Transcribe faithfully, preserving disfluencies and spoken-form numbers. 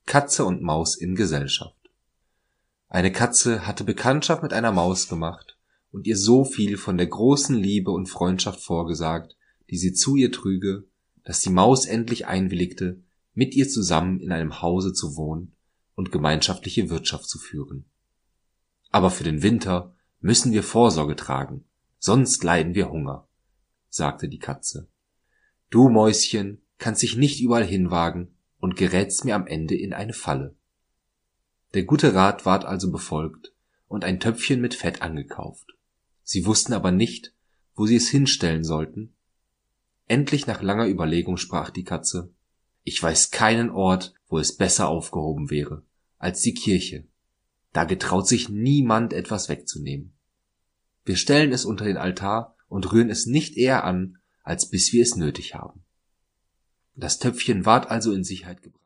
Katze und Maus in Gesellschaft. Eine Katze hatte Bekanntschaft mit einer Maus gemacht und ihr so viel von der großen Liebe und Freundschaft vorgesagt, die sie zu ihr trüge, dass die Maus endlich einwilligte, mit ihr zusammen in einem Hause zu wohnen und gemeinschaftliche Wirtschaft zu führen. Aber für den Winter müssen wir Vorsorge tragen, sonst leiden wir Hunger, sagte die Katze. Du, Mäuschen, kannst dich nicht überall hinwagen und gerätst mir am Ende in eine Falle. Der gute Rat ward also befolgt und ein Töpfchen mit Fett angekauft. Sie wussten aber nicht, wo sie es hinstellen sollten. Endlich nach langer Überlegung sprach die Katze: Ich weiß keinen Ort, wo es besser aufgehoben wäre, als die Kirche. Da getraut sich niemand etwas wegzunehmen. Wir stellen es unter den Altar und rühren es nicht eher an, als bis wir es nötig haben. Das Töpfchen ward also in Sicherheit gebracht.